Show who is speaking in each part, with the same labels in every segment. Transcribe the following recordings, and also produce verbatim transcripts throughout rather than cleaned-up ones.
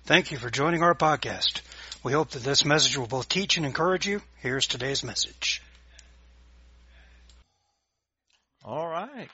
Speaker 1: Thank you for joining our podcast. We hope that this message will both teach and encourage you. Here's today's message.
Speaker 2: All right.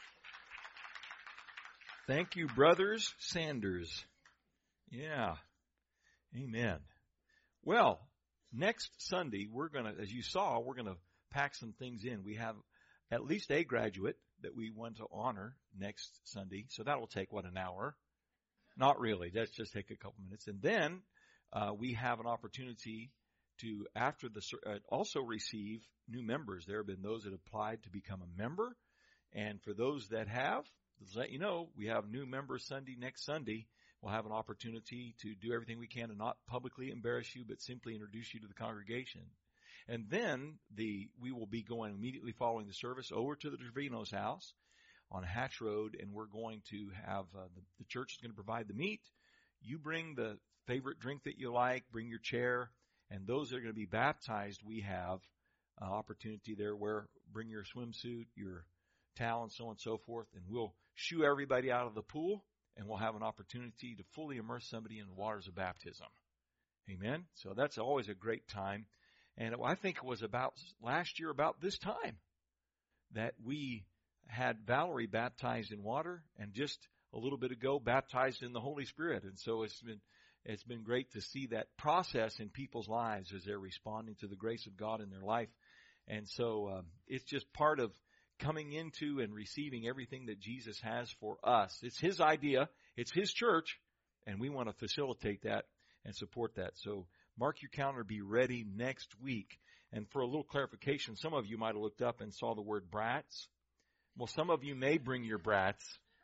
Speaker 2: Thank you, Brothers Sanders. Yeah. Amen. Well, next Sunday, we're going to, as you saw, we're going to pack some things in. We have at least a graduate that we want to honor next Sunday. So that'll take, what, an hour? Not really. That's just take a couple minutes. And then uh, we have an opportunity to, after the, uh, also receive new members. There have been those that applied to become a member. And for those that have, let's let you know, we have new members Sunday, next Sunday. We'll have an opportunity to do everything we can to not publicly embarrass you, but simply introduce you to the congregation. And then the we will be going immediately following the service over to the Trevino's house on Hatch Road, and we're going to have, uh, the, the church is going to provide the meat. You bring the favorite drink that you like, bring your chair, and those that are going to be baptized, we have an opportunity there where bring your swimsuit, your towel, and so on and so forth, and we'll shoo everybody out of the pool, and we'll have an opportunity to fully immerse somebody in the waters of baptism. Amen? So that's always a great time. And I think it was about last year, about this time, that we had Valerie baptized in water, and just a little bit ago baptized in the Holy Spirit. And so it's been it's been great to see that process in people's lives as they're responding to the grace of God in their life. And so um, it's just part of coming into and receiving everything that Jesus has for us. It's His idea, it's His church, and we want to facilitate that and support that. So mark your calendar, be ready next week. And for a little clarification, some of you might have looked up and saw the word brats. Well, some of you may bring your brats,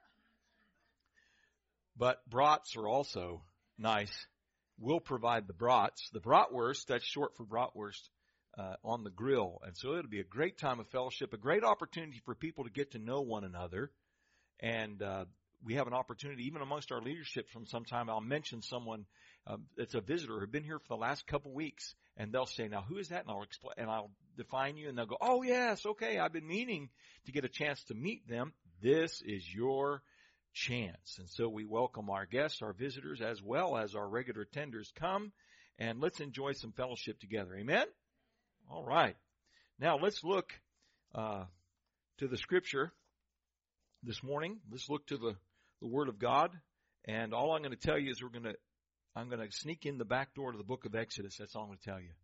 Speaker 2: but brats are also nice. We'll provide the brats. The bratwurst, that's short for bratwurst, uh, on the grill. And so it'll be a great time of fellowship, a great opportunity for people to get to know one another. And uh, we have an opportunity, even amongst our leadership from some time, I'll mention someone um, that's a visitor who's been here for the last couple weeks, and they'll say, now, who is that? And I'll explain, and I'll define you, and they'll go, oh, yes, okay, I've been meaning to get a chance to meet them. This is your chance. And so we welcome our guests, our visitors, as well as our regular attenders. Come, and let's enjoy some fellowship together. Amen? All right. Now, let's look uh, to the Scripture this morning. Let's look to the, the Word of God. And all I'm going to tell you is we're going to I'm going to sneak in the back door to the book of Exodus. That's all I'm going to tell you.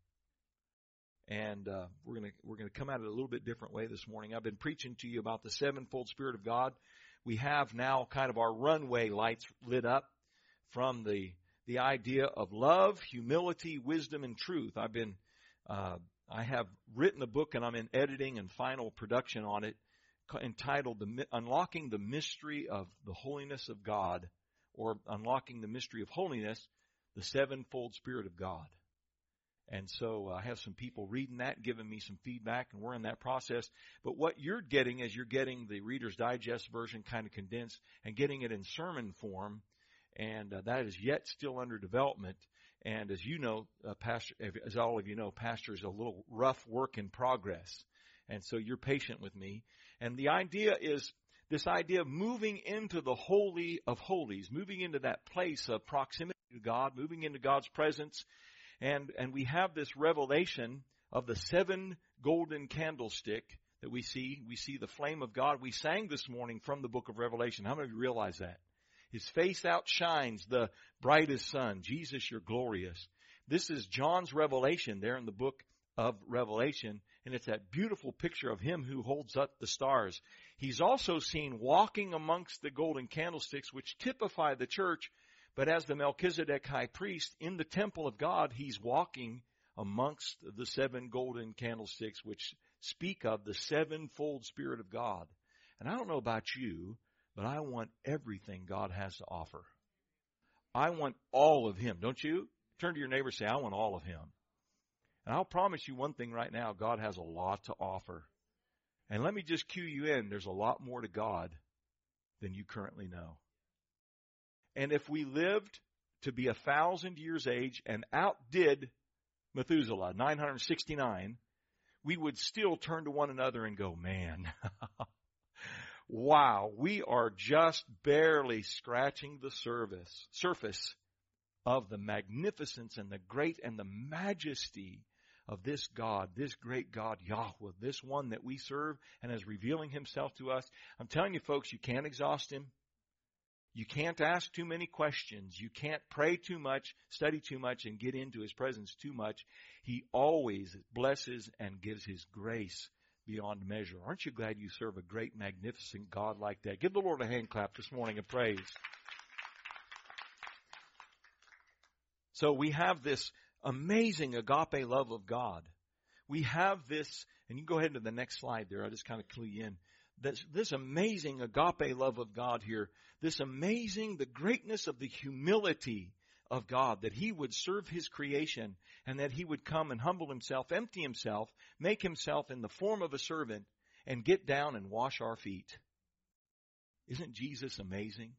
Speaker 2: And uh, we're going to we're going to come at it a little bit different way this morning. I've been preaching to you about the sevenfold Spirit of God. We have now kind of our runway lights lit up from the the idea of love, humility, wisdom, and truth. I've been uh, I have written a book, and I'm in editing and final production on it, entitled the, Unlocking the Mystery of the Holiness of God, or Unlocking the Mystery of Holiness, the Sevenfold Spirit of God. And so uh, I have some people reading that, giving me some feedback, and we're in that process. But what you're getting is you're getting the Reader's Digest version kind of condensed and getting it in sermon form, and uh, that is yet still under development. And as you know, uh, Pastor, as all of you know, Pastor is a little rough work in progress. And so you're patient with me. And the idea is this idea of moving into the Holy of Holies, moving into that place of proximity to God, moving into God's presence. And, and we have this revelation of the seven golden candlestick that we see. We see the flame of God. We sang this morning from the book of Revelation. How many of you realize that? His face outshines the brightest sun. Jesus, you're glorious. This is John's revelation there in the book of Revelation. And it's that beautiful picture of Him who holds up the stars. He's also seen walking amongst the golden candlesticks, which typify the church. But as the Melchizedek high priest in the temple of God, He's walking amongst the seven golden candlesticks, which speak of the sevenfold Spirit of God. And I don't know about you, but I want everything God has to offer. I want all of Him, don't you? Turn to your neighbor and say, I want all of Him. And I'll promise you one thing right now, God has a lot to offer. And let me just cue you in, there's a lot more to God than you currently know. And if we lived to be a thousand years age and outdid Methuselah, nine hundred sixty-nine, we would still turn to one another and go, man, wow, we are just barely scratching the surface, surface of the magnificence and the great and the majesty of this God, this great God, Yahweh, this one that we serve and is revealing himself to us. I'm telling you, folks, you can't exhaust him. You can't ask too many questions. You can't pray too much, study too much, and get into his presence too much. He always blesses and gives his grace beyond measure. Aren't you glad you serve a great, magnificent God like that? Give the Lord a hand clap this morning of praise. So we have this amazing agape love of God. We have this, and you can go ahead to the next slide there. I'll just kind of clue you in. This, this amazing agape love of God here, this amazing, the greatness of the humility of God, that he would serve his creation and that he would come and humble himself, empty himself, make himself in the form of a servant and get down and wash our feet. Isn't Jesus amazing?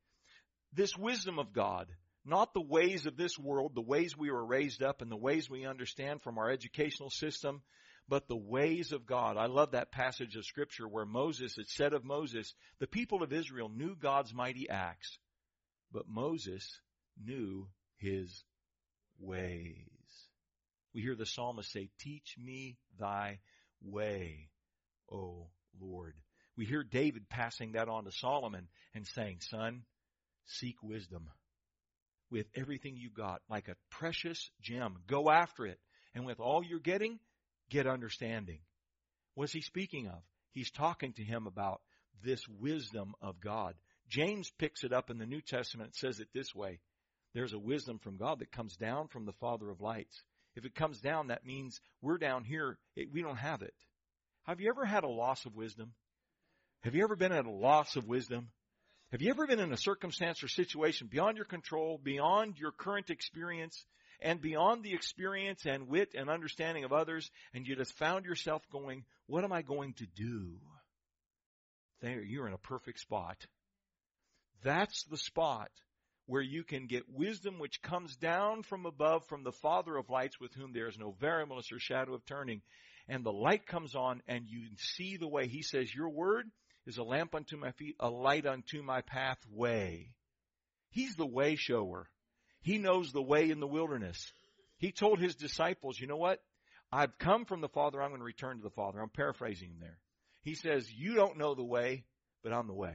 Speaker 2: This wisdom of God, not the ways of this world, the ways we were raised up and the ways we understand from our educational system, but the ways of God. I love that passage of Scripture where Moses, it said of Moses, the people of Israel knew God's mighty acts, but Moses knew his ways. We hear the psalmist say, teach me thy way, O Lord. We hear David passing that on to Solomon and saying, son, seek wisdom with everything you got, like a precious gem. Go after it. And with all you're getting, get understanding. What's he speaking of? He's talking to him about this wisdom of God. James picks it up in the New Testament. It says it this way. There's a wisdom from God that comes down from the Father of lights. If it comes down, that means we're down here. It, we don't have it. Have you ever had a loss of wisdom? Have you ever been at a loss of wisdom? Have you ever been in a circumstance or situation beyond your control, beyond your current experience, and beyond the experience and wit and understanding of others, and you just found yourself going, what am I going to do? There, you're in a perfect spot. That's the spot where you can get wisdom which comes down from above from the Father of lights, with whom there is no variableness or shadow of turning. And the light comes on and you see the way. He says, your word is a lamp unto my feet, a light unto my pathway. He's the way shower. He knows the way in the wilderness. He told his disciples, you know what? I've come from the Father. I'm going to return to the Father. I'm paraphrasing him there. He says, you don't know the way, but I'm the way.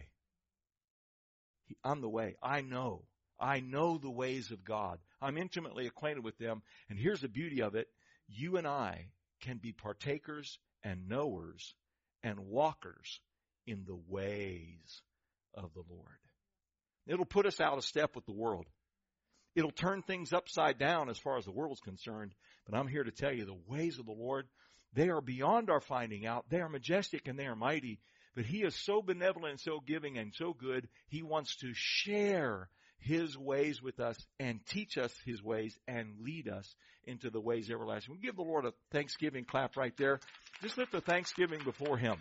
Speaker 2: I'm the way. I know. I know the ways of God. I'm intimately acquainted with them. And here's the beauty of it. You and I can be partakers and knowers and walkers in the ways of the Lord. It'll put us out of step with the world. It'll turn things upside down as far as the world's concerned. But I'm here to tell you the ways of the Lord, they are beyond our finding out. They are majestic and they are mighty. But he is so benevolent and so giving and so good. He wants to share his ways with us and teach us his ways and lead us into the ways everlasting. We give the Lord a Thanksgiving clap right there. Just lift a thanksgiving before him.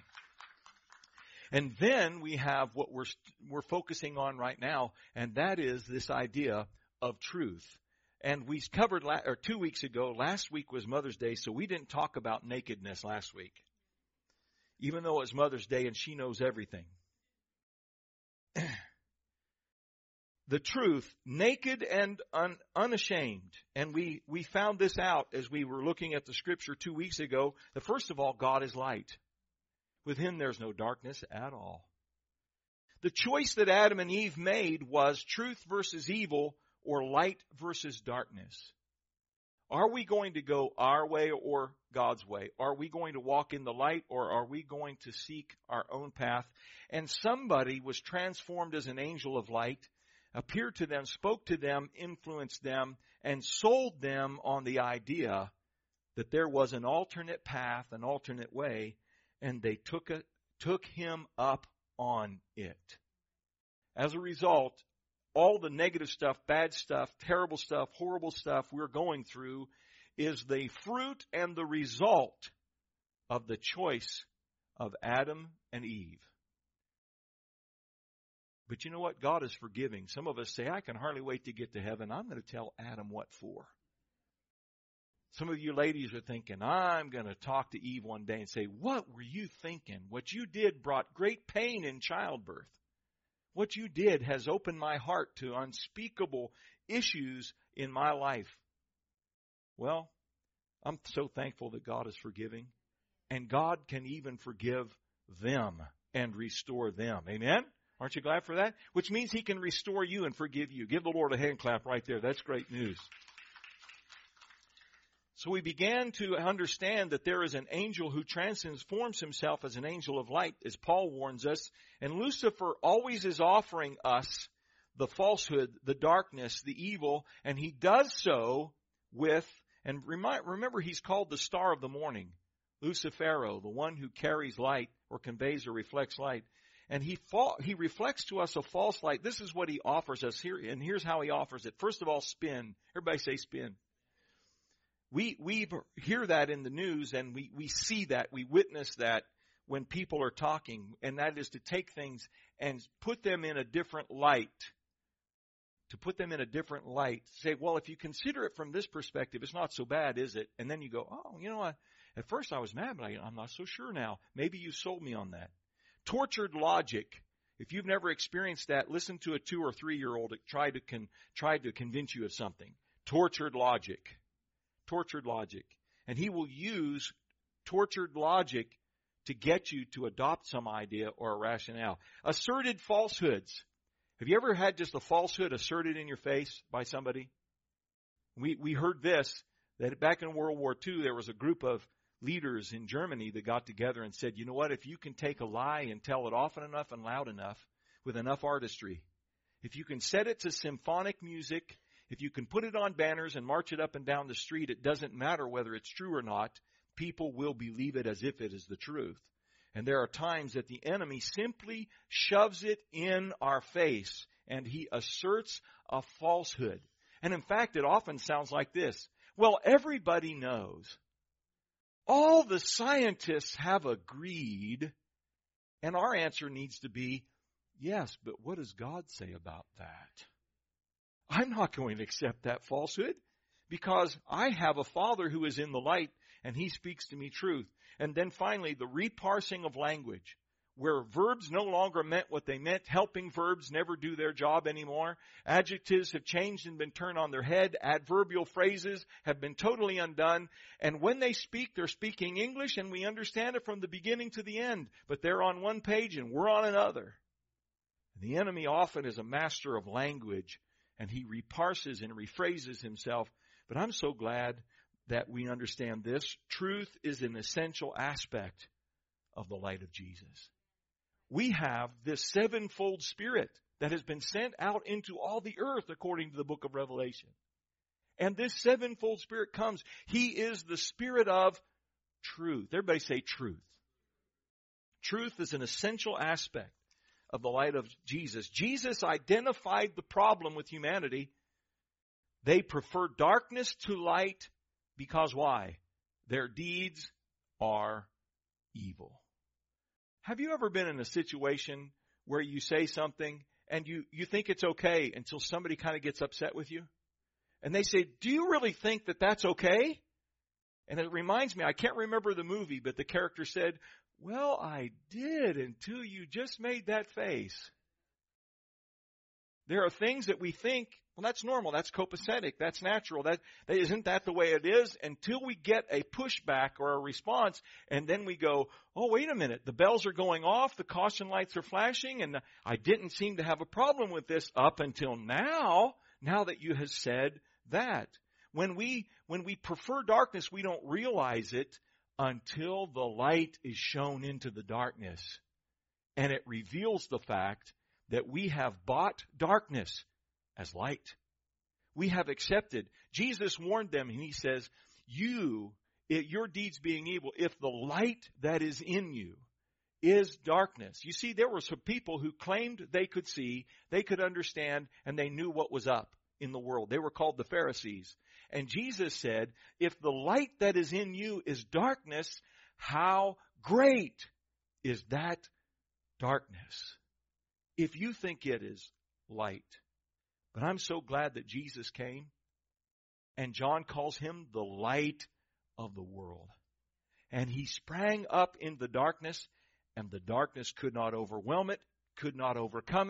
Speaker 2: And then we have what we're we're focusing on right now, and that is this idea of truth. And we covered la- or two weeks ago. Last week was Mother's Day, so we didn't talk about nakedness last week, even though it's Mother's Day and she knows everything. The truth, naked and un- unashamed. And we, we found this out as we were looking at the scripture two weeks ago. That first of all, God is light. With him there's no darkness at all. The choice that Adam and Eve made was truth versus evil, or light versus darkness. Are we going to go our way or God's way? Are we going to walk in the light, or are we going to seek our own path? And somebody was transformed as an angel of light, appeared to them, spoke to them, influenced them, and sold them on the idea that there was an alternate path, an alternate way, and they took it, took him up on it. As a result, all the negative stuff, bad stuff, terrible stuff, horrible stuff we're going through is the fruit and the result of the choice of Adam and Eve. But you know what? God is forgiving. Some of us say, I can hardly wait to get to heaven. I'm going to tell Adam what for. Some of you ladies are thinking, I'm going to talk to Eve one day and say, what were you thinking? What you did brought great pain in childbirth. What you did has opened my heart to unspeakable issues in my life. Well, I'm so thankful that God is forgiving, and God can even forgive them and restore them. Amen? Aren't you glad for that? Which means He can restore you and forgive you. Give the Lord a hand clap right there. That's great news. So we began to understand that there is an angel who transforms himself as an angel of light, as Paul warns us. And Lucifer always is offering us the falsehood, the darkness, the evil, and he does so with, and remind, remember he's called the star of the morning, Lucifero, the one who carries light or conveys or reflects light. And he fa- he reflects to us a false light. This is what he offers us here, and here's how he offers it. First of all, spin. Everybody say spin. We we hear that in the news, and we, we see that, we witness that when people are talking, and that is to take things and put them in a different light. To put them in a different light. Say, well, if you consider it from this perspective, it's not so bad, is it? And then you go, oh, you know what? At first I was mad, but I, I'm not so sure now. Maybe you sold me on that. Tortured logic. If you've never experienced that, listen to a two or three year old that tried to con, tried to convince you of something. Tortured logic. Tortured logic. And he will use tortured logic to get you to adopt some idea or a rationale. Asserted falsehoods. Have you ever had just a falsehood asserted in your face by somebody? We we heard this, that back in World War Two, there was a group of leaders in Germany that got together and said, you know what, if you can take a lie and tell it often enough and loud enough, with enough artistry, if you can set it to symphonic music, if you can put it on banners and march it up and down the street, it doesn't matter whether it's true or not. People will believe it as if it is the truth. And there are times that the enemy simply shoves it in our face and he asserts a falsehood. And in fact, it often sounds like this. Well, everybody knows. All the scientists have agreed. And our answer needs to be, yes, but what does God say about that? I'm not going to accept that falsehood because I have a Father who is in the light and He speaks to me truth. And then finally, the reparsing of language, where verbs no longer meant what they meant. Helping verbs never do their job anymore. Adjectives have changed and been turned on their head. Adverbial phrases have been totally undone. And when they speak, they're speaking English and we understand it from the beginning to the end. But they're on one page and we're on another. The enemy often is a master of language. And he reparses and rephrases himself. But I'm so glad that we understand this. Truth is an essential aspect of the light of Jesus. We have this sevenfold Spirit that has been sent out into all the earth according to the book of Revelation. And this sevenfold Spirit comes. He is the Spirit of truth. Everybody say truth. Truth is an essential aspect of the light of Jesus. Jesus identified the problem with humanity. They prefer darkness to light because why? Their deeds are evil. Have you ever been in a situation where you say something and you, you think it's okay until somebody kind of gets upset with you? And they say, do you really think that that's okay? And it reminds me, I can't remember the movie, but the character said, well, I did until you just made that face. There are things that we think, well, that's normal, that's copacetic, that's natural, that, that isn't that the way it is until we get a pushback or a response, and then we go, oh, wait a minute, the bells are going off, the caution lights are flashing, and I didn't seem to have a problem with this up until now, now that you have said that. When we, when we prefer darkness, we don't realize it until the light is shown into the darkness. And it reveals the fact that we have bought darkness as light. We have accepted. Jesus warned them and He says, you, it, your deeds being evil, if the light that is in you is darkness. You see, there were some people who claimed they could see, they could understand, and they knew what was up in the world. They were called the Pharisees. And Jesus said, if the light that is in you is darkness, how great is that darkness? If you think it is light. But I'm so glad that Jesus came, and John calls Him the light of the world. And He sprang up in the darkness, and the darkness could not overwhelm it, could not overcome it,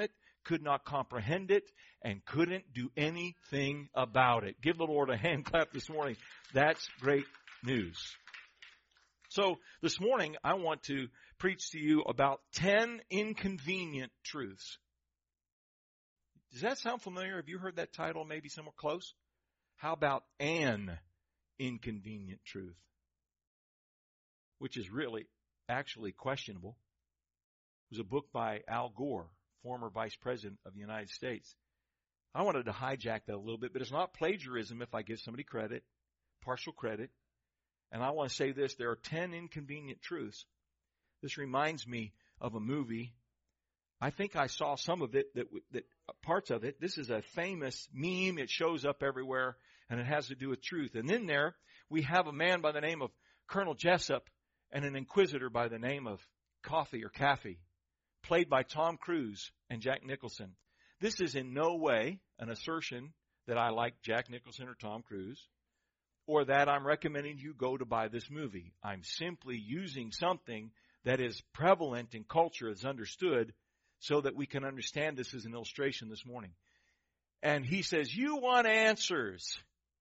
Speaker 2: could not comprehend it, and couldn't do anything about it. Give the Lord a hand clap this morning. That's great news. So this morning, I want to preach to you about ten inconvenient truths. Does that sound familiar? Have you heard that title maybe somewhere close? How about an inconvenient truth? Which is really, actually questionable. It was a book by Al Gore, former Vice President of the United States. I wanted to hijack that a little bit, but it's not plagiarism if I give somebody credit, partial credit. And I want to say this, there are ten inconvenient truths. This reminds me of a movie. I think I saw some of it, that, that parts of it. This is a famous meme. It shows up everywhere, and it has to do with truth. And then there, we have a man by the name of Colonel Jessup and an inquisitor by the name of Coffee or Caffey, played by Tom Cruise and Jack Nicholson. This is in no way an assertion that I like Jack Nicholson or Tom Cruise, or that I'm recommending you go to buy this movie. I'm simply using something that is prevalent in culture, is understood, so that we can understand this as an illustration this morning. And he says, you want answers.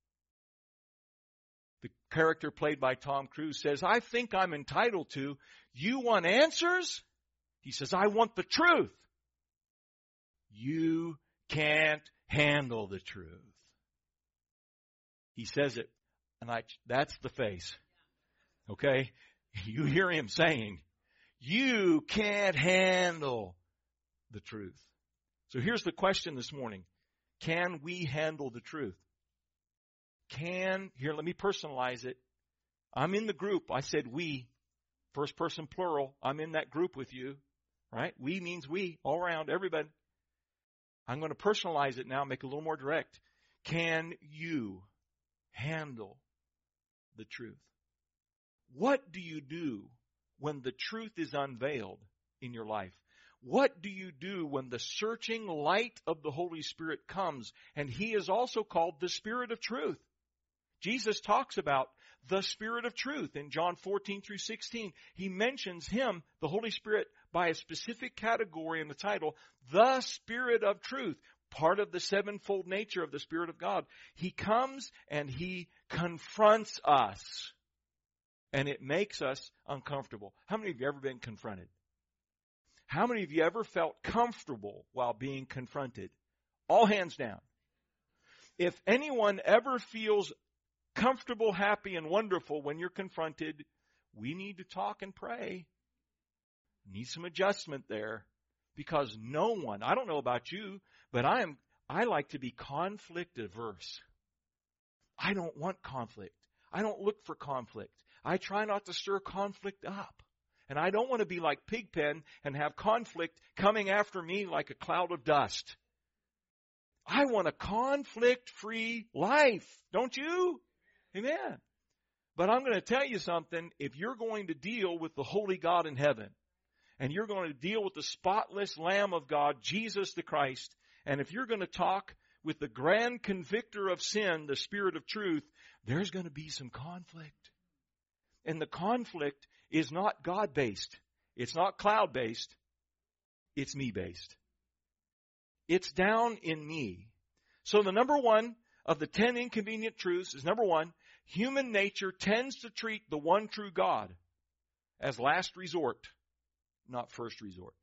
Speaker 2: The character played by Tom Cruise says, I think I'm entitled to. You want answers? He says, I want the truth. You can't handle the truth. He says it, and I, that's the face. Okay? You hear him saying, you can't handle the truth. So here's the question this morning. Can we handle the truth? Can, here, let me personalize it. I'm in the group. I said we, first person plural. I'm in that group with you, right? We means we, all around, everybody. I'm going to personalize it now, make it a little more direct. Can you handle the truth? What do you do when the truth is unveiled in your life? What do you do when the searching light of the Holy Spirit comes? And He is also called the Spirit of Truth. Jesus talks about the Spirit of Truth in John fourteen through sixteen. He mentions Him, the Holy Spirit, by a specific category in the title, the Spirit of Truth, part of the sevenfold nature of the Spirit of God. He comes and He confronts us, and it makes us uncomfortable. How many of you have ever been confronted? How many of you ever felt comfortable while being confronted? All hands down. If anyone ever feels comfortable, happy, and wonderful when you're confronted, we need to talk and pray. Need some adjustment there, because no one, I don't know about you, but I am, I like to be conflict averse. I don't want conflict. I don't look for conflict. I try not to stir conflict up. And I don't want to be like Pigpen and have conflict coming after me like a cloud of dust. I want a conflict-free life. Don't you? Amen. But I'm going to tell you something. If you're going to deal with the holy God in heaven, and you're going to deal with the spotless Lamb of God, Jesus the Christ, and if you're going to talk with the grand convictor of sin, the Spirit of Truth, there's going to be some conflict. And the conflict is not God-based. It's not cloud-based. It's me-based. It's down in me. So the number one of the ten inconvenient truths is, number one, human nature tends to treat the one true God as last resort, not first resort.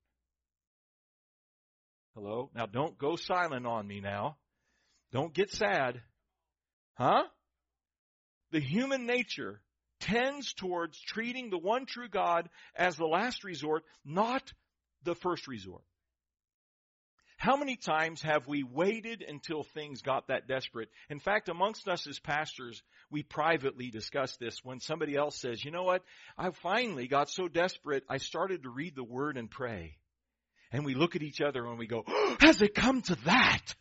Speaker 2: Hello? Now don't go silent on me now. Don't get sad. Huh? The human nature tends towards treating the one true God as the last resort, not the first resort. How many times have we waited until things got that desperate? In fact, amongst us as pastors, we privately discuss this when somebody else says, you know what, I finally got so desperate, I started to read the Word and pray. And we look at each other and we go, oh, has it come to that?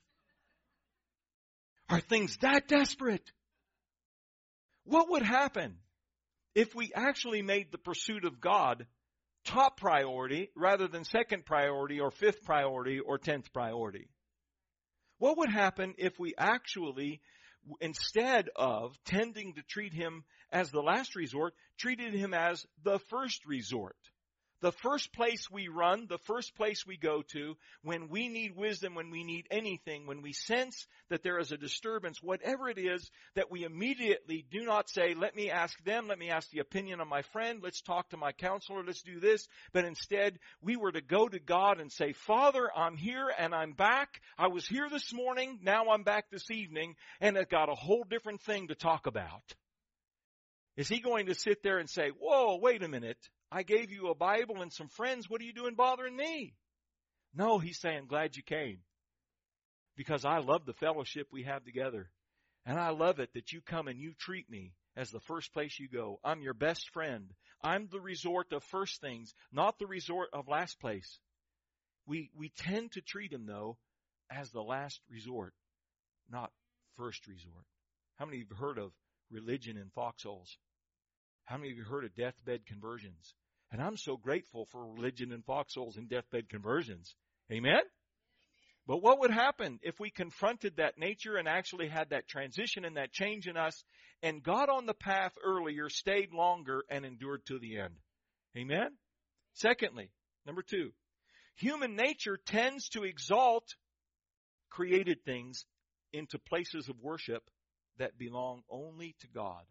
Speaker 2: Are things that desperate? What would happen if we actually made the pursuit of God top priority rather than second priority or fifth priority or tenth priority? What would happen if we actually, instead of tending to treat Him as the last resort, treated Him as the first resort? The first place we run, the first place we go to, when we need wisdom, when we need anything, when we sense that there is a disturbance, whatever it is, that we immediately do not say, let me ask them, let me ask the opinion of my friend, let's talk to my counselor, let's do this. But instead, we were to go to God and say, Father, I'm here and I'm back. I was here this morning, now I'm back this evening, and I've got a whole different thing to talk about. Is he going to sit there and say, whoa, wait a minute. I gave you a Bible and some friends. What are you doing bothering me? No, he's saying, glad you came. Because I love the fellowship we have together. And I love it that you come and you treat me as the first place you go. I'm your best friend. I'm the resort of first things, not the resort of last place. We, we tend to treat him, though, as the last resort, not first resort. How many of you have heard of religion in foxholes? How many of you heard of deathbed conversions? And I'm so grateful for religion in foxholes and deathbed conversions. Amen? But what would happen if we confronted that nature and actually had that transition and that change in us and got on the path earlier, stayed longer, and endured to the end? Amen? Secondly, number two, human nature tends to exalt created things into places of worship that belong only to God.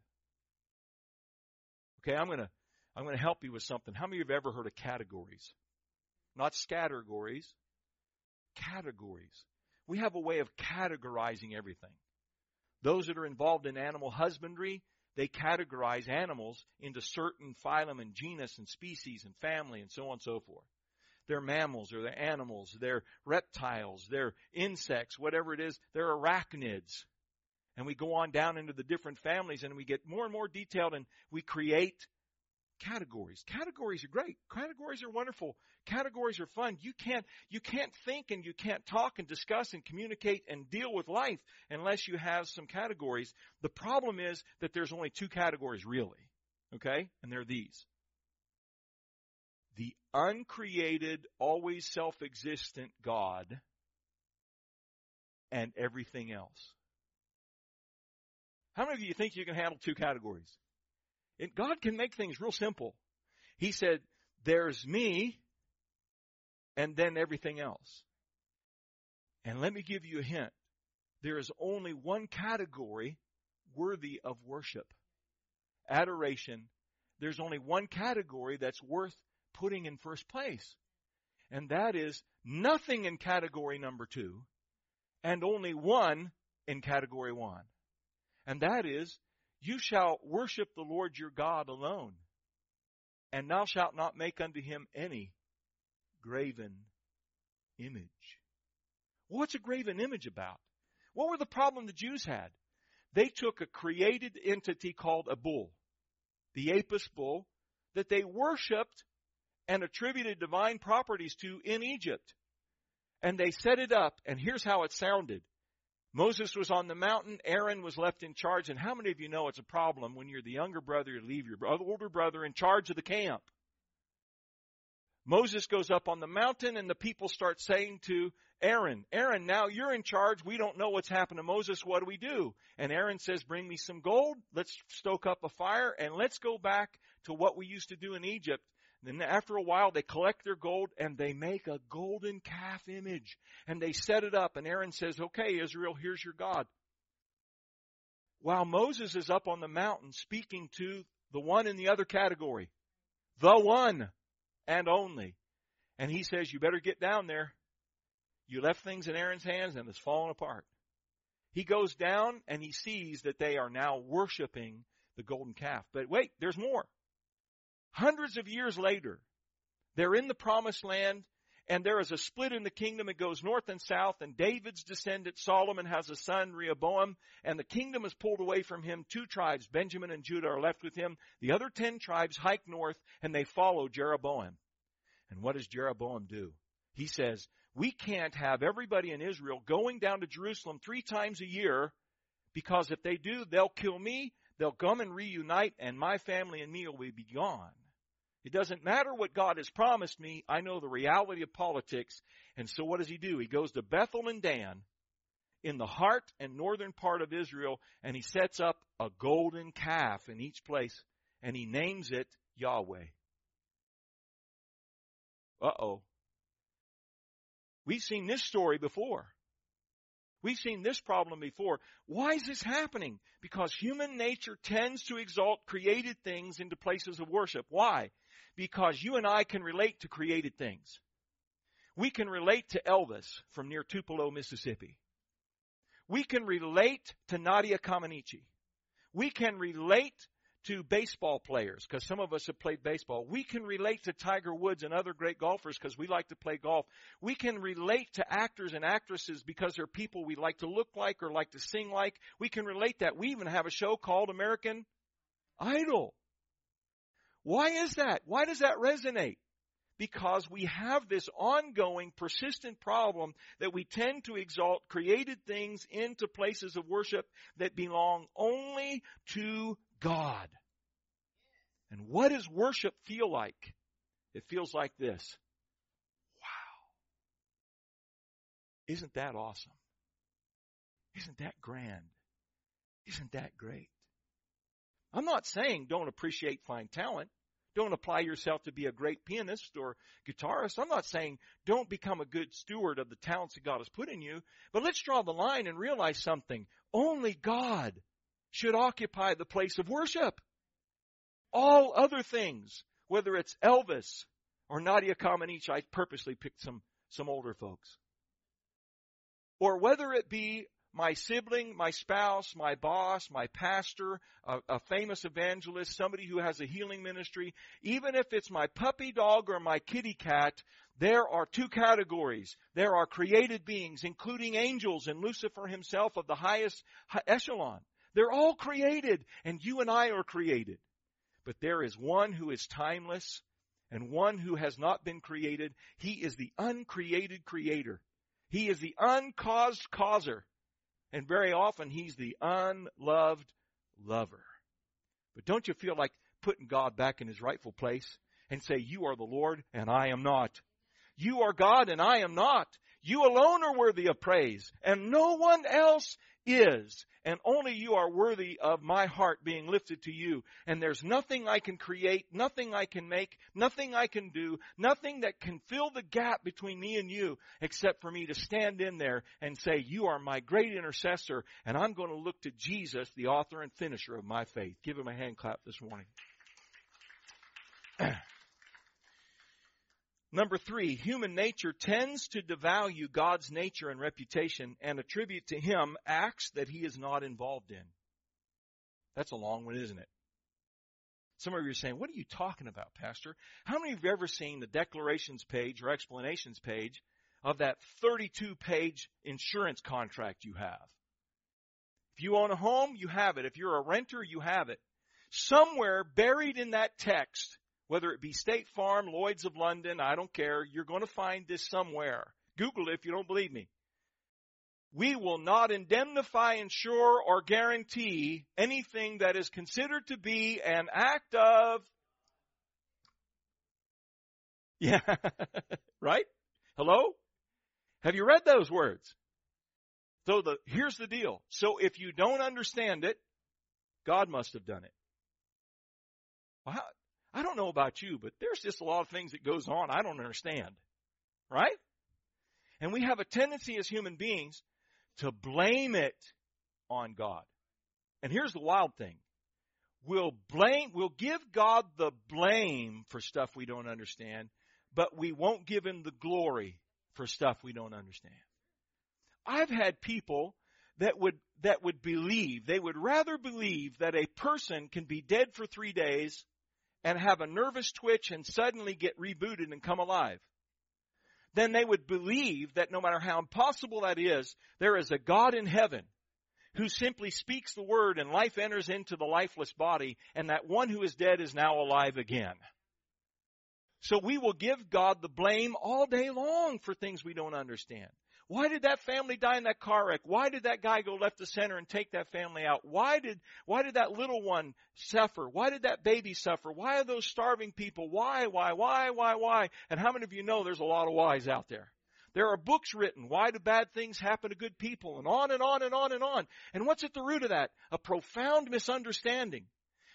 Speaker 2: Okay, I'm going to I'm going to help you with something. How many of you have ever heard of categories? Not scattergories, categories. We have a way of categorizing everything. Those that are involved in animal husbandry, they categorize animals into certain phylum and genus and species and family and so on and so forth. They're mammals or they're animals, they're reptiles, they're insects, whatever it is, they're arachnids. And we go on down into the different families and we get more and more detailed and we create categories. Categories are great. Categories are wonderful. Categories are fun. You can't, you can't think and you can't talk and discuss and communicate and deal with life unless you have some categories. The problem is that there's only two categories really. Okay? And they're these. The uncreated, always self-existent God and everything else. How many of you think you can handle two categories? It, God can make things real simple. He said, there's me and then everything else. And let me give you a hint. There is only one category worthy of worship. Adoration. There's only one category that's worth putting in first place. And that is nothing in category number two and only one in category one. And that is, you shall worship the Lord your God alone, and thou shalt not make unto him any graven image. What's a graven image about? What were the problem the Jews had? They took a created entity called a bull, the Apis bull, that they worshipped and attributed divine properties to in Egypt. And they set it up, and here's how it sounded. Moses was on the mountain, Aaron was left in charge, and how many of you know it's a problem when you're the younger brother, you leave your older brother in charge of the camp? Moses goes up on the mountain, and the people start saying to Aaron, Aaron, now you're in charge, we don't know what's happened to Moses, what do we do? And Aaron says, bring me some gold, let's stoke up a fire, and let's go back to what we used to do in Egypt. Then after a while, they collect their gold and they make a golden calf image. And they set it up. And Aaron says, okay, Israel, here's your God. While Moses is up on the mountain speaking to the one in the other category. The one and only. And he says, you better get down there. You left things in Aaron's hands and it's fallen apart. He goes down and he sees that they are now worshiping the golden calf. But wait, there's more. Hundreds of years later, they're in the promised land, and there is a split in the kingdom. It goes north and south, and David's descendant, Solomon, has a son, Rehoboam, and the kingdom is pulled away from him. Two tribes, Benjamin and Judah, are left with him. The other ten tribes hike north, and they follow Jeroboam. And what does Jeroboam do? He says, we can't have everybody in Israel going down to Jerusalem three times a year, because if they do, they'll kill me. They'll come and reunite, and my family and me will be gone. It doesn't matter what God has promised me. I know the reality of politics. And so what does he do? He goes to Bethel and Dan in the heart and northern part of Israel, and he sets up a golden calf in each place, and he names it Yahweh. Uh-oh. We've seen this story before. We've seen this problem before. Why is this happening? Because human nature tends to exalt created things into places of worship. Why? Because you and I can relate to created things. We can relate to Elvis from near Tupelo, Mississippi. We can relate to Nadia Comaneci. We can relate to baseball players, because some of us have played baseball. We can relate to Tiger Woods and other great golfers because we like to play golf. We can relate to actors and actresses because they're people we like to look like or like to sing like. We can relate that. We even have a show called American Idol. Why is that? Why does that resonate? Because we have this ongoing, persistent problem that we tend to exalt created things into places of worship that belong only to God. And what does worship feel like? It feels like this. Wow. Isn't that awesome? Isn't that grand? Isn't that great? I'm not saying don't appreciate fine talent. Don't apply yourself to be a great pianist or guitarist. I'm not saying don't become a good steward of the talents that God has put in you. But let's draw the line and realize something. Only God should occupy the place of worship. All other things, whether it's Elvis or Nadia Comaneci, I purposely picked some, some older folks. Or whether it be my sibling, my spouse, my boss, my pastor, a, a famous evangelist, somebody who has a healing ministry, even if it's my puppy dog or my kitty cat, there are two categories. There are created beings, including angels and Lucifer himself of the highest echelon. They're all created, and you and I are created. But there is one who is timeless and one who has not been created. He is the uncreated creator. He is the uncaused causer. And very often he's the unloved lover. But don't you feel like putting God back in his rightful place and say, you are the Lord and I am not. You are God and I am not. You alone are worthy of praise and no one else is. And only you are worthy of my heart being lifted to you. And there's nothing I can create, nothing I can make, nothing I can do, nothing that can fill the gap between me and you except for me to stand in there and say, you are my great intercessor and I'm going to look to Jesus, the author and finisher of my faith. Give him a hand clap this morning. Number three, human nature tends to devalue God's nature and reputation and attribute to him acts that he is not involved in. That's a long one, isn't it? Some of you are saying, what are you talking about, Pastor? How many of you have ever seen the declarations page or explanations page of that thirty-two page insurance contract you have? If you own a home, you have it. If you're a renter, you have it. Somewhere buried in that text, whether it be State Farm, Lloyd's of London, I don't care. You're going to find this somewhere. Google it if you don't believe me. We will not indemnify, insure, or guarantee anything that is considered to be an act of... Yeah, right? Hello? Have you read those words? So the, here's the deal. So if you don't understand it, God must have done it. Well, how, I don't know about you, but there's just a lot of things that goes on I don't understand. Right? And we have a tendency as human beings to blame it on God. And here's the wild thing. We'll blame, we'll give God the blame for stuff we don't understand, but we won't give him the glory for stuff we don't understand. I've had people that would, that would believe, they would rather believe that a person can be dead for three days and have a nervous twitch and suddenly get rebooted and come alive. Then they would believe that no matter how impossible that is, there is a God in heaven who simply speaks the word and life enters into the lifeless body, and that one who is dead is now alive again. So we will give God the blame all day long for things we don't understand. Why did that family die in that car wreck? Why did that guy go left to center and take that family out? Why did, why did that little one suffer? Why did that baby suffer? Why are those starving people? Why, why, why, why, why? And how many of you know there's a lot of whys out there? There are books written. Why do bad things happen to good people? And on and on and on and on. And what's at the root of that? A profound misunderstanding.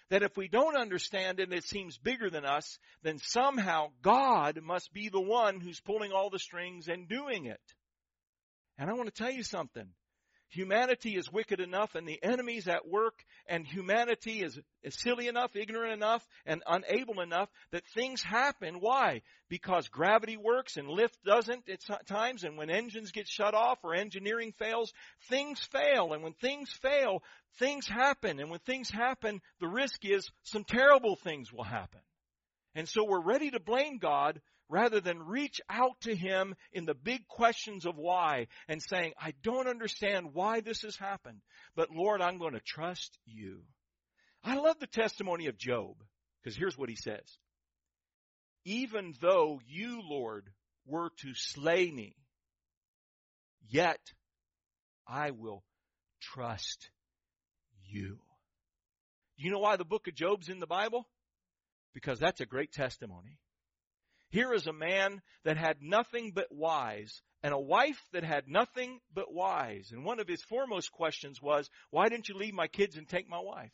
Speaker 2: that if we don't understand it and it seems bigger than us, then somehow God must be the one who's pulling all the strings and doing it. And I want to tell you something. Humanity is wicked enough and the enemy's at work, and humanity is, is silly enough, ignorant enough, and unable enough that things happen. Why? Because gravity works and lift doesn't at times, and when engines get shut off or engineering fails, things fail. And when things fail, things happen. And when things happen, the risk is some terrible things will happen. And so we're ready to blame God rather than reach out to Him in the big questions of why and saying, I don't understand why this has happened, but Lord, I'm going to trust You. I love the testimony of Job, because here's what he says. Even though You, Lord, were to slay me, yet I will trust You. Do you know why the book of Job's in the Bible? Because that's a great testimony. Here is a man that had nothing but whys, and a wife that had nothing but whys. And one of his foremost questions was, why didn't you leave my kids and take my wife?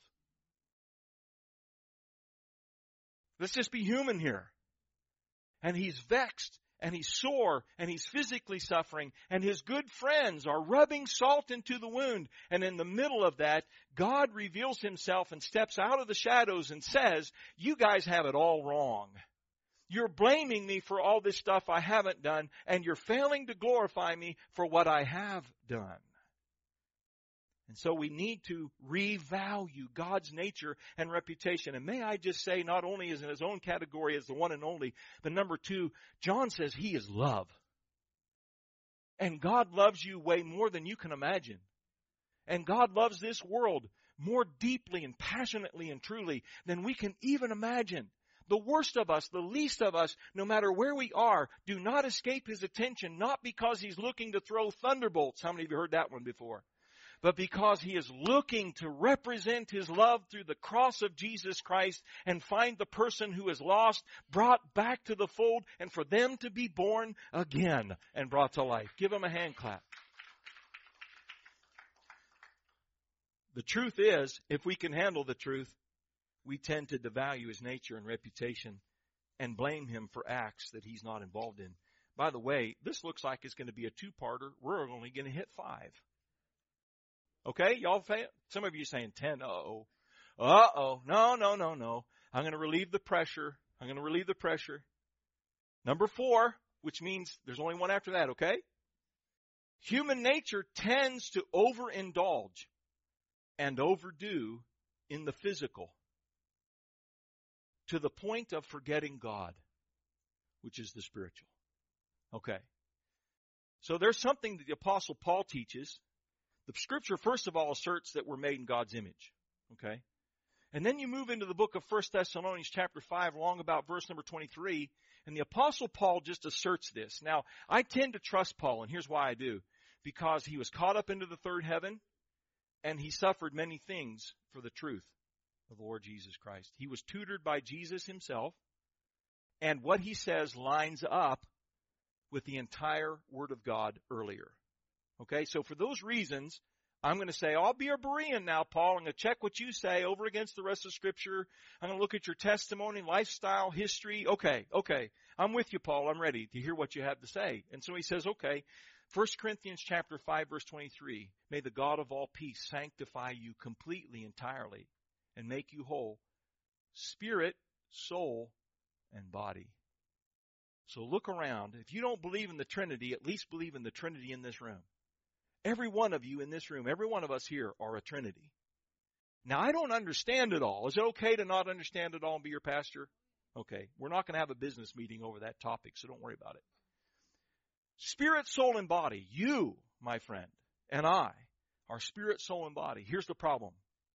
Speaker 2: Let's just be human here. And he's vexed, and he's sore, and he's physically suffering, and his good friends are rubbing salt into the wound. And in the middle of that, God reveals Himself and steps out of the shadows and says, you guys have it all wrong. You're blaming me for all this stuff I haven't done, and you're failing to glorify me for what I have done. And so we need to revalue God's nature and reputation. And may I just say, not only is in His own category as the one and only, but number two, John says He is love. And God loves you way more than you can imagine. And God loves this world more deeply and passionately and truly than we can even imagine. The worst of us, the least of us, no matter where we are, do not escape His attention, not because He's looking to throw thunderbolts. How many of you heard that one before? But because He is looking to represent His love through the cross of Jesus Christ and find the person who is lost brought back to the fold, and for them to be born again and brought to life. Give them a hand clap. The truth is, if we can handle the truth, we tend to devalue His nature and reputation and blame Him for acts that He's not involved in. By the way, this looks like it's going to be a two-parter. We're only going to hit five. Okay, y'all, some of you saying ten, uh-oh. Uh-oh, no, no, no, no. I'm going to relieve the pressure. I'm going to relieve the pressure. Number four, which means there's only one after that, okay? Human nature tends to overindulge and overdo in the physical, to the point of forgetting God, which is the spiritual. Okay. So there's something that the Apostle Paul teaches. The Scripture, first of all, asserts that we're made in God's image. Okay. And then you move into the book of First Thessalonians chapter five, along about verse number twenty-three, and the Apostle Paul just asserts this. Now, I tend to trust Paul, and here's why I do. Because he was caught up into the third heaven, and he suffered many things for the truth of the Lord Jesus Christ. He was tutored by Jesus Himself, and what he says lines up with the entire Word of God earlier. Okay, so for those reasons, I'm going to say, I'll be a Berean now, Paul. I'm going to check what you say over against the rest of Scripture. I'm going to look at your testimony, lifestyle, history. Okay, okay, I'm with you, Paul. I'm ready to hear what you have to say. And so he says, okay, First Corinthians chapter five, verse twenty-three, may the God of all peace sanctify you completely, entirely, and make you whole, spirit, soul, and body. So look around. If you don't believe in the Trinity, at least believe in the Trinity in this room. Every one of you in this room, every one of us here are a Trinity. Now, I don't understand it all. Is it okay to not understand it all and be your pastor? Okay, we're not going to have a business meeting over that topic, so don't worry about it. Spirit, soul, and body. You, my friend, and I are spirit, soul, and body. Here's the problem.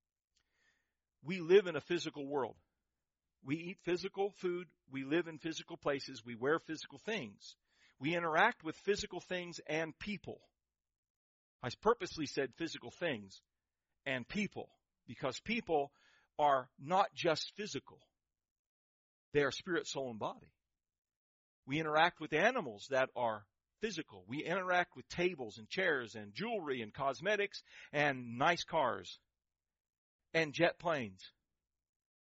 Speaker 2: We live in a physical world. We eat physical food. We live in physical places. We wear physical things. We interact with physical things and people. I purposely said physical things and people because people are not just physical. They are spirit, soul, and body. We interact with animals that are physical. We interact with tables and chairs and jewelry and cosmetics and nice cars and jet planes.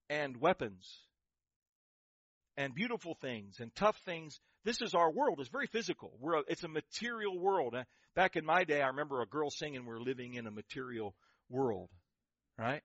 Speaker 2: and weapons and beautiful things and tough things. This is our world. It's very physical. We're a, it's a material world. Back in my day, I remember a girl singing, "We're living in a material world." Right?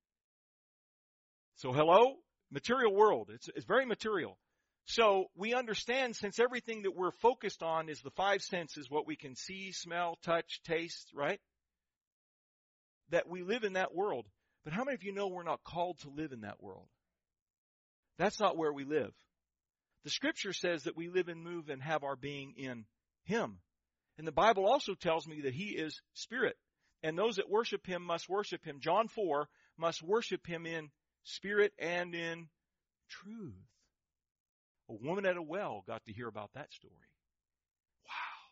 Speaker 2: So hello? Material world. It's, it's very material. So we understand, since everything that we're focused on is the five senses, what we can see, smell, touch, taste, right? That we live in that world. But how many of you know we're not called to live in that world? That's not where we live. The Scripture says that we live and move and have our being in Him. And the Bible also tells me that He is Spirit. And those that worship Him must worship Him. John four, must worship Him in spirit and in truth. A woman at a well got to hear about that story. Wow.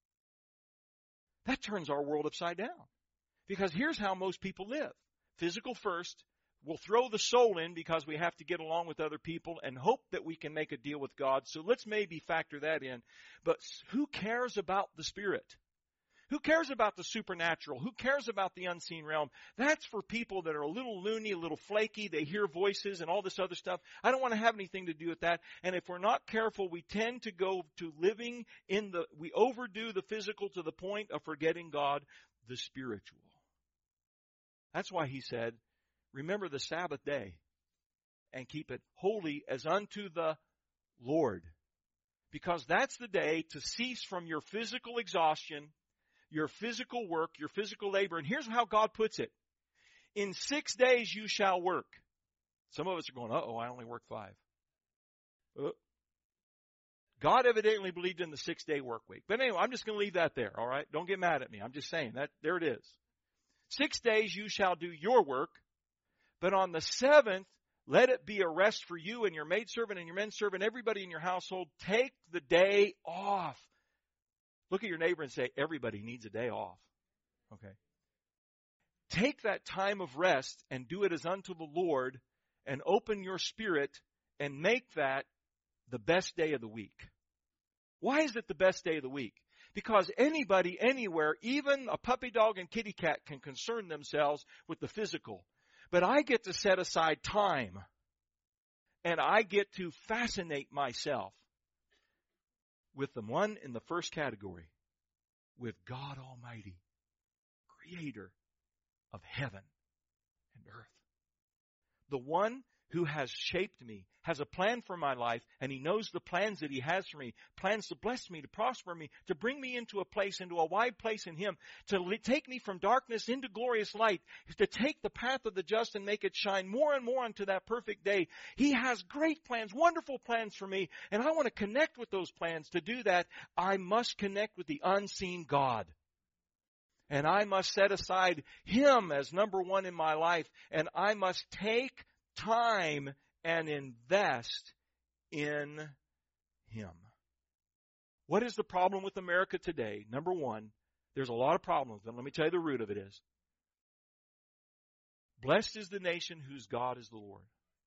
Speaker 2: That turns our world upside down. Because here's how most people live. Physical first. We'll throw the soul in because we have to get along with other people and hope that we can make a deal with God. So let's maybe factor that in. But who cares about the spirit? Who cares about the supernatural? Who cares about the unseen realm? That's for people that are a little loony, a little flaky. They hear voices and all this other stuff. I don't want to have anything to do with that. And if we're not careful, we tend to go to living in the, we overdo the physical to the point of forgetting God, the spiritual. That's why He said, remember the Sabbath day and keep it holy as unto the Lord. Because that's the day to cease from your physical exhaustion, your physical work, your physical labor. And here's how God puts it. In six days you shall work. Some of us are going, uh-oh, I only work five. Uh, God evidently believed in the six-day work week. But anyway, I'm just going to leave that there, all right? Don't get mad at me. I'm just saying that there it is. Six days you shall do your work, but on the seventh, let it be a rest for you and your maidservant and your menservant, everybody in your household. Take the day off. Look at your neighbor and say, everybody needs a day off. Okay. Take that time of rest and do it as unto the Lord, and open your spirit and make that the best day of the week. Why is it the best day of the week? Because anybody, anywhere, even a puppy dog and kitty cat can concern themselves with the physical. But I get to set aside time, and I get to fascinate myself with the one in the first category, with God Almighty, Creator of heaven and earth. The one who has shaped me, has a plan for my life, and He knows the plans that He has for me. Plans to bless me, to prosper me, to bring me into a place, into a wide place in Him, to take me from darkness into glorious light, to take the path of the just and make it shine more and more unto that perfect day. He has great plans, wonderful plans for me, and I want to connect with those plans. To do that, I must connect with the unseen God. And I must set aside Him as number one in my life, and I must take time and invest in Him. What is the problem with America today? Number one, there's a lot of problems, but let me tell you the root of it is. Blessed is the nation whose God is the Lord.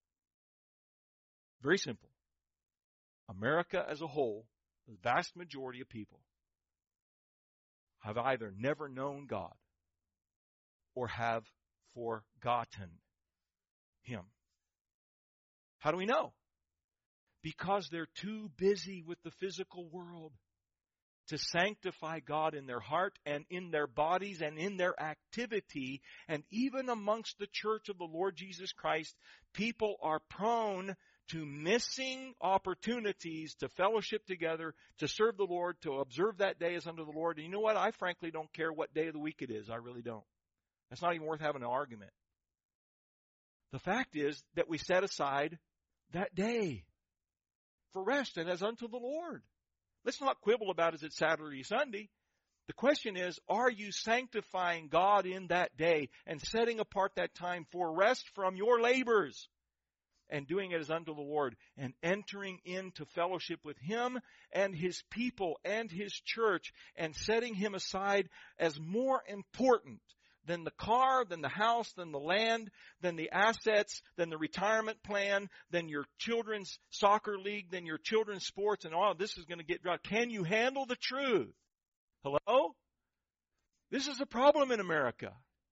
Speaker 2: Very simple. America as a whole, the vast majority of people, have either never known God or have forgotten Him. How do we know? Because they're too busy with the physical world to sanctify God in their heart and in their bodies and in their activity. And even amongst the church of the Lord Jesus Christ, people are prone to missing opportunities to fellowship together, to serve the Lord, to observe that day as unto the Lord. And you know what? I frankly don't care what day of the week it is. I really don't. That's not even worth having an argument. The fact is that we set aside that day for rest and as unto the Lord. Let's not quibble about is it Saturday or Sunday. The question is, are you sanctifying God in that day and setting apart that time for rest from your labors and doing it as unto the Lord and entering into fellowship with Him and His people and His church and setting Him aside as more important than the car, than the house, than the land, than the assets, than the retirement plan, than your children's soccer league, than your children's sports, and all of this is going to get dropped. Can you handle the truth? Hello? This is a problem in America.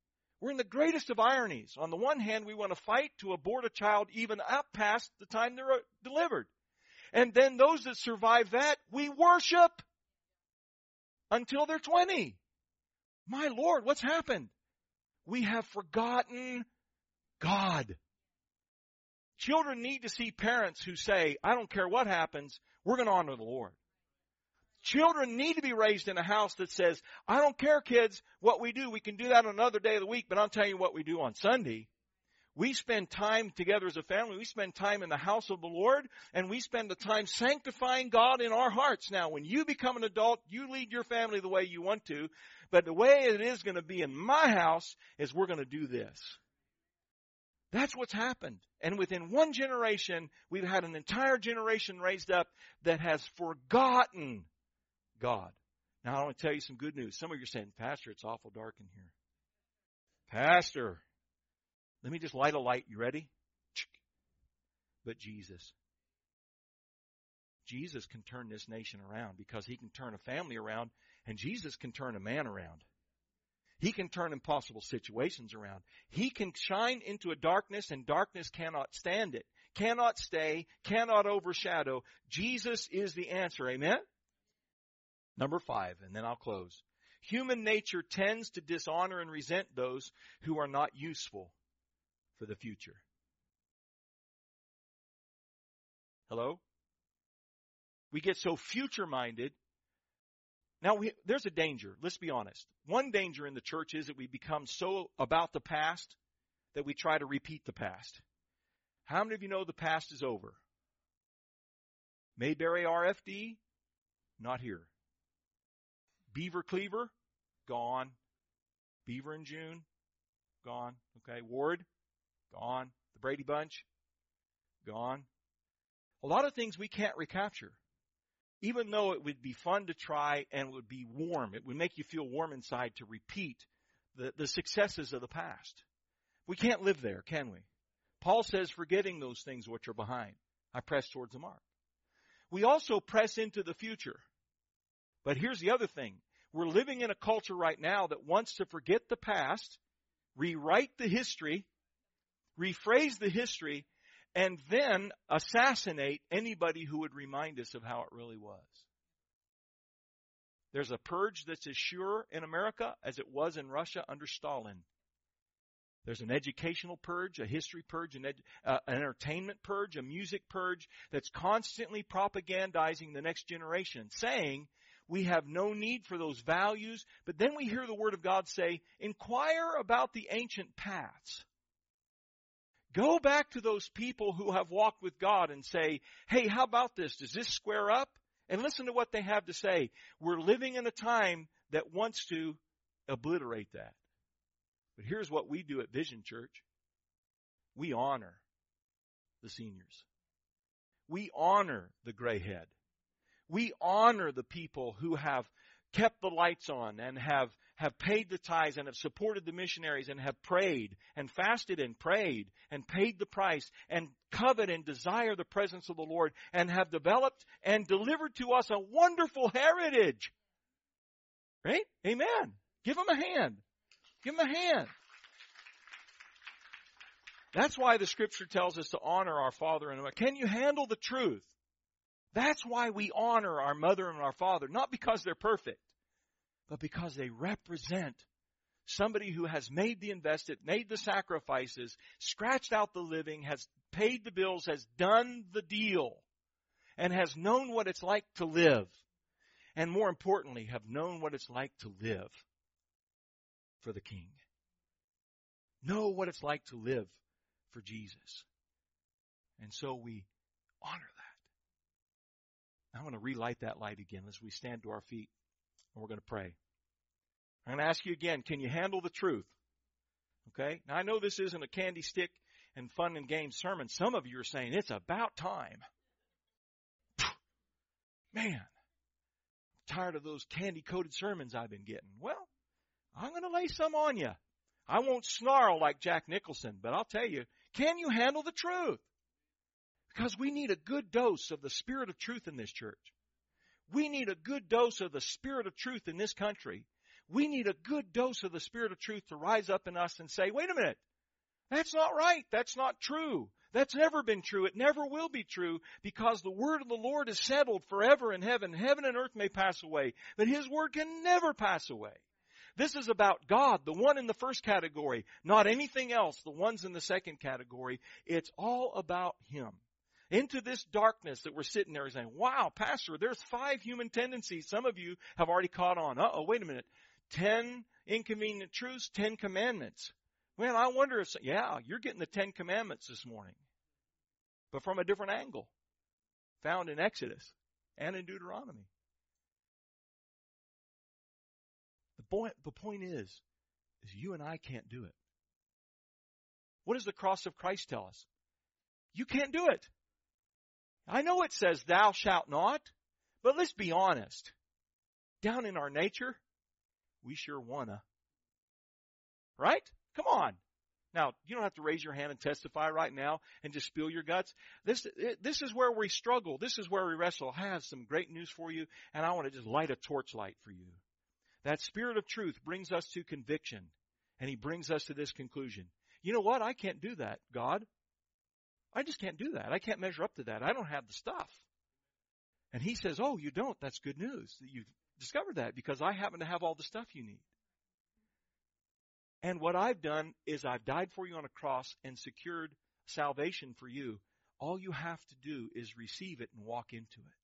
Speaker 2: We're in the greatest of ironies. On the one hand, we want to fight to abort a child even up past the time they're delivered. And then those that survive that, we worship until they're twenty. My Lord, what's happened? We have forgotten God. Children need to see parents who say, I don't care what happens, we're going to honor the Lord. Children need to be raised in a house that says, I don't care, kids, what we do. We can do that on another day of the week, but I'll tell you what we do on Sunday. We spend time together as a family. We spend time in the house of the Lord, and we spend the time sanctifying God in our hearts. Now, when you become an adult, you lead your family the way you want to, but the way it is going to be in my house is we're going to do this. That's what's happened. And within one generation, we've had an entire generation raised up that has forgotten God. Now, I want to tell you some good news. Some of you are saying, Pastor, it's awful dark in here. Pastor, let me just light a light. You ready? But Jesus. Jesus can turn this nation around because he can turn a family around, and Jesus can turn a man around. He can turn impossible situations around. He can shine into a darkness, and darkness cannot stand it, cannot stay, cannot overshadow. Jesus is the answer. Amen? Number five, and then I'll close. Human nature tends to dishonor and resent those who are not useful for the future. Hello? We get so future-minded. Now, we, there's a danger. Let's be honest. One danger in the church is that we become so about the past that we try to repeat the past. How many of you know the past is over? Mayberry R F D, not here. Beaver Cleaver, gone. Beaver and June, gone. Okay, Ward, gone. The Brady Bunch, gone. A lot of things we can't recapture. Even though it would be fun to try and it would be warm. It would make you feel warm inside to repeat the, the successes of the past. We can't live there, can we? Paul says, forgetting those things which are behind, I press towards the mark. We also press into the future. But here's the other thing. We're living in a culture right now that wants to forget the past, rewrite the history, rephrase the history, and then assassinate anybody who would remind us of how it really was. There's a purge that's as sure in America as it was in Russia under Stalin. There's an educational purge, a history purge, an, ed, uh, an entertainment purge, a music purge that's constantly propagandizing the next generation, saying we have no need for those values. But then we hear the Word of God say, inquire about the ancient paths. Go back to those people who have walked with God and say, hey, how about this? Does this square up? And listen to what they have to say. We're living in a time that wants to obliterate that. But here's what we do at Vision Church. We honor the seniors. We honor the gray head. We honor the people who have kept the lights on and have, have paid the tithes and have supported the missionaries and have prayed and fasted and prayed and paid the price and covet and desire the presence of the Lord and have developed and delivered to us a wonderful heritage. Right? Amen. Give them a hand. Give them a hand. That's why the Scripture tells us to honor our father and mother. Can you handle the truth? That's why we honor our mother and our father, not because they're perfect, but because they represent somebody who has made the investment, made the sacrifices, scratched out the living, has paid the bills, has done the deal, and has known what it's like to live. And more importantly, have known what it's like to live for the King. Know what it's like to live for Jesus. And so we honor that. I want to relight that light again as we stand to our feet and we're going to pray. I'm going to ask you again, can you handle the truth? Okay? Now I know this isn't a candy stick and fun and games sermon. Some of you are saying it's about time. Man, I'm tired of those candy-coated sermons I've been getting. Well, I'm going to lay some on you. I won't snarl like Jack Nicholson, but I'll tell you, can you handle the truth? Because we need a good dose of the Spirit of truth in this church. We need a good dose of the Spirit of truth in this country. We need a good dose of the Spirit of truth to rise up in us and say, wait a minute, that's not right. That's not true. That's never been true. It never will be true, because the word of the Lord is settled forever in heaven. Heaven and earth may pass away, but His word can never pass away. This is about God, the one in the first category, not anything else, the ones in the second category. It's all about Him. Into this darkness that we're sitting there saying, wow, Pastor, there's five human tendencies. Some of you have already caught on. Uh-oh, wait a minute. Ten inconvenient truths, ten commandments. Well, I wonder if, yeah, you're getting the Ten Commandments this morning, but from a different angle, found in Exodus and in Deuteronomy. The point, the point is, is you and I can't do it. What does the cross of Christ tell us? You can't do it. I know it says thou shalt not, but let's be honest. Down in our nature, we sure wanna. Right? Come on. Now, you don't have to raise your hand and testify right now and just spill your guts. This, this is where we struggle. This is where we wrestle. I have some great news for you, and I want to just light a torchlight for you. That Spirit of truth brings us to conviction, and He brings us to this conclusion. You know what? I can't do that, God. I just can't do that. I can't measure up to that. I don't have the stuff. And He says, oh, you don't? That's good news that you've discovered that, because I happen to have all the stuff you need. And what I've done is I've died for you on a cross and secured salvation for you. All you have to do is receive it and walk into it.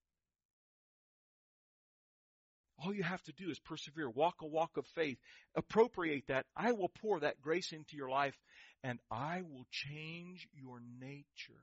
Speaker 2: All you have to do is persevere. Walk a walk of faith. Appropriate that. I will pour that grace into your life, and I will change your nature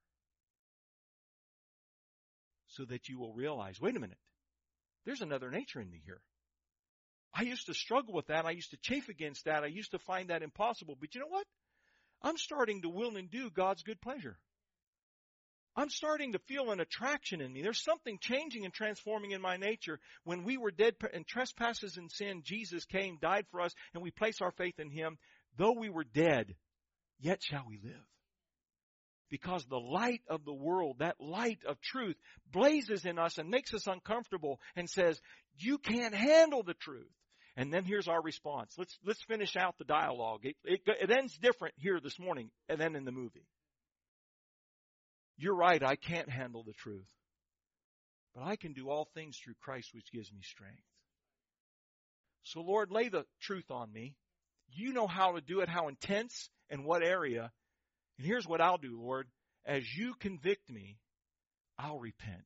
Speaker 2: so that you will realize, wait a minute, there's another nature in me here. I used to struggle with that. I used to chafe against that. I used to find that impossible. But you know what? I'm starting to will and do God's good pleasure. I'm starting to feel an attraction in me. There's something changing and transforming in my nature. When we were dead in trespasses and sin, Jesus came, died for us, and we place our faith in Him. Though we were dead, yet shall we live. Because the light of the world, that light of truth, blazes in us and makes us uncomfortable and says, you can't handle the truth. And then here's our response. Let's let's finish out the dialogue. It, it, it ends different here this morning and then in the movie. You're right, I can't handle the truth. But I can do all things through Christ, which gives me strength. So Lord, lay the truth on me. You know how to do it, how intense, and what area. And here's what I'll do, Lord. As you convict me, I'll repent.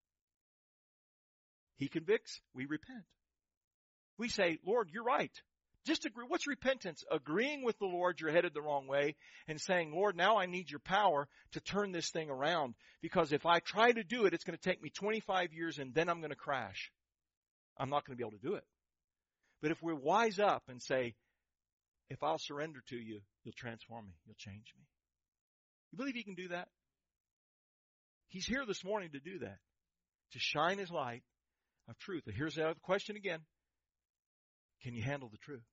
Speaker 2: He convicts, we repent. We say, Lord, you're right. Just agree. What's repentance? Agreeing with the Lord you're headed the wrong way and saying, Lord, now I need your power to turn this thing around. Because if I try to do it, it's going to take me twenty-five years and then I'm going to crash. I'm not going to be able to do it. But if we wise up and say, if I'll surrender to you, you'll transform me. You'll change me. You believe He can do that? He's here this morning to do that. To shine His light of truth. And here's the other question again. Can you handle the truth?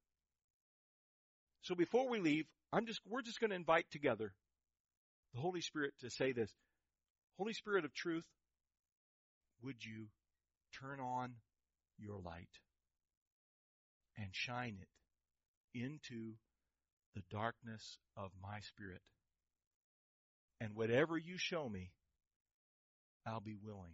Speaker 2: So before we leave, I'm just we're just going to invite together the Holy Spirit to say this. Holy Spirit of truth, would you turn on your light and shine it into the darkness of my spirit? And whatever you show me, I'll be willing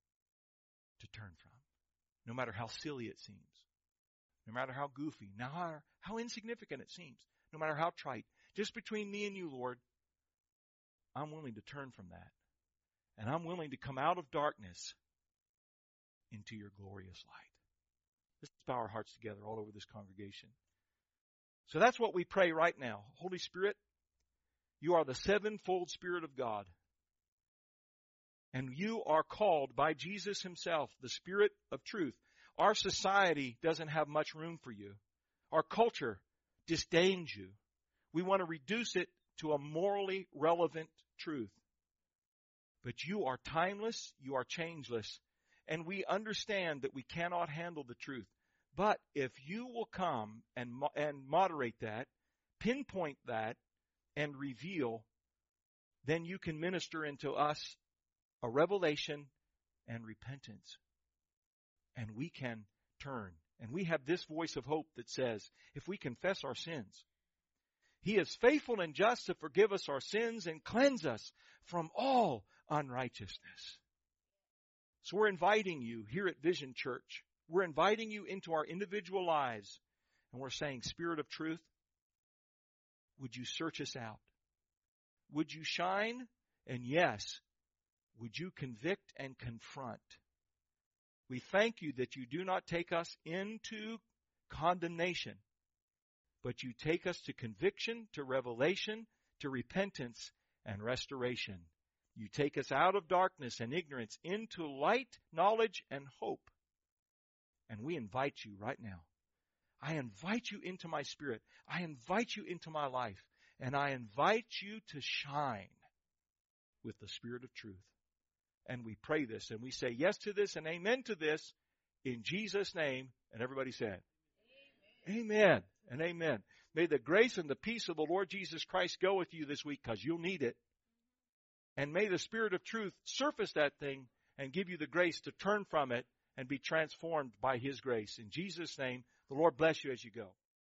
Speaker 2: to turn from. No matter how silly it seems. No matter how goofy, no matter how insignificant it seems, no matter how trite, just between me and you, Lord, I'm willing to turn from that. And I'm willing to come out of darkness into your glorious light. Let's bow our hearts together all over this congregation. So that's what we pray right now. Holy Spirit, you are the sevenfold Spirit of God. And you are called by Jesus Himself, the Spirit of truth. Our society doesn't have much room for you. Our culture disdains you. We want to reduce it to a morally relevant truth. But you are timeless, you are changeless, and we understand that we cannot handle the truth. But if you will come and, and moderate that, pinpoint that, and reveal, then you can minister into us a revelation and repentance. And we can turn And we have this voice of hope that says, if we confess our sins, He is faithful and just to forgive us our sins and cleanse us from all unrighteousness. So we're inviting you here at Vision Church. We're inviting you into our individual lives. And we're saying, Spirit of truth, would you search us out? Would you shine? And yes, would you convict and confront? We thank you that you do not take us into condemnation, but you take us to conviction, to revelation, to repentance and restoration. You take us out of darkness and ignorance into light, knowledge, and hope. And we invite you right now. I invite you into my spirit. I invite you into my life. And I invite you to shine with the Spirit of truth. And we pray this and we say yes to this and amen to this in Jesus' name. And everybody said, Amen. Amen and amen. May the grace and the peace of the Lord Jesus Christ go with you this week, because you'll need it. And may the Spirit of truth surface that thing and give you the grace to turn from it and be transformed by His grace. In Jesus' name, the Lord bless you as you go.